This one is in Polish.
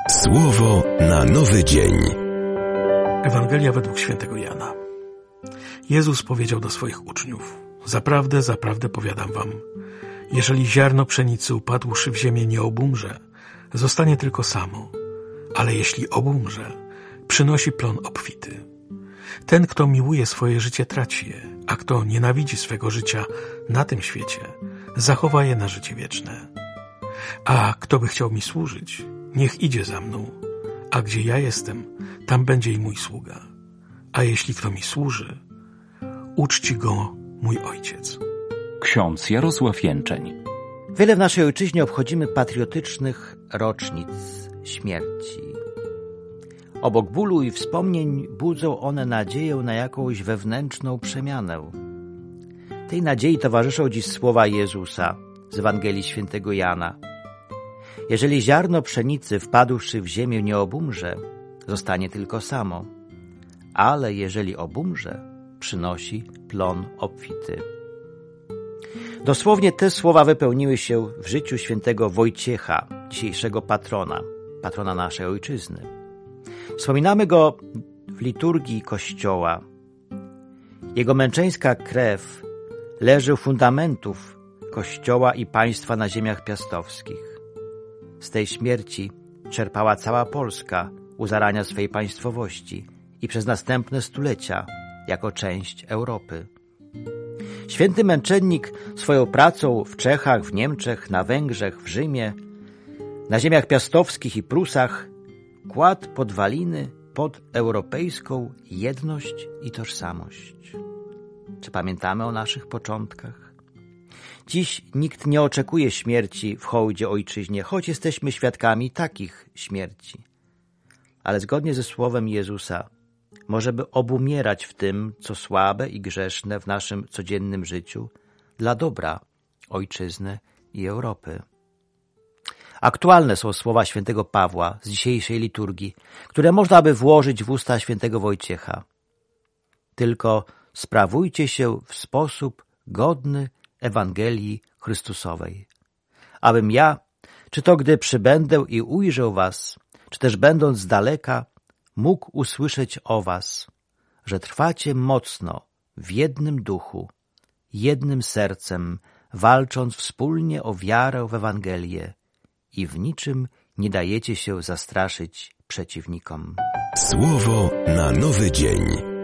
Słowo na nowy dzień. Ewangelia według świętego Jana. Jezus powiedział do swoich uczniów: Zaprawdę, zaprawdę powiadam wam, jeżeli ziarno pszenicy upadłszy w ziemię nie obumrze, zostanie tylko samo, ale jeśli obumrze, przynosi plon obfity. Ten, kto miłuje swoje życie, traci je, a kto nienawidzi swego życia na tym świecie, zachowa je na życie wieczne. A kto by chciał mi służyć, niech idzie za mną, a gdzie ja jestem, tam będzie i mój sługa. A jeśli kto mi służy, uczci go mój Ojciec. Ksiądz Jarosław Jęczeń. Wiele w naszej ojczyźnie obchodzimy patriotycznych rocznic śmierci. Obok bólu i wspomnień budzą one nadzieję na jakąś wewnętrzną przemianę. Tej nadziei towarzyszą dziś słowa Jezusa z Ewangelii świętego Jana. Jeżeli ziarno pszenicy wpadłszy w ziemię nie obumrze, zostanie tylko samo, ale jeżeli obumrze, przynosi plon obfity. Dosłownie te słowa wypełniły się w życiu świętego Wojciecha, dzisiejszego patrona naszej ojczyzny. Wspominamy go w liturgii Kościoła. Jego męczeńska krew leży u fundamentów Kościoła i państwa na ziemiach piastowskich. Z tej śmierci czerpała cała Polska u zarania swej państwowości i przez następne stulecia jako część Europy. Święty męczennik swoją pracą w Czechach, w Niemczech, na Węgrzech, w Rzymie, na ziemiach piastowskich i Prusach kładł podwaliny pod europejską jedność i tożsamość. Czy pamiętamy o naszych początkach? Dziś nikt nie oczekuje śmierci w hołdzie ojczyźnie, choć jesteśmy świadkami takich śmierci. Ale zgodnie ze słowem Jezusa możemy obumierać w tym, co słabe i grzeszne w naszym codziennym życiu, dla dobra ojczyzny i Europy. Aktualne są słowa świętego Pawła z dzisiejszej liturgii, które można by włożyć w usta świętego Wojciecha. Tylko sprawujcie się w sposób godny Ewangelii Chrystusowej. Abym ja, czy to gdy przybędę i ujrzę was, czy też będąc z daleka, mógł usłyszeć o was, że trwacie mocno w jednym duchu, jednym sercem, walcząc wspólnie o wiarę w Ewangelię i w niczym nie dajecie się zastraszyć przeciwnikom. Słowo na nowy dzień.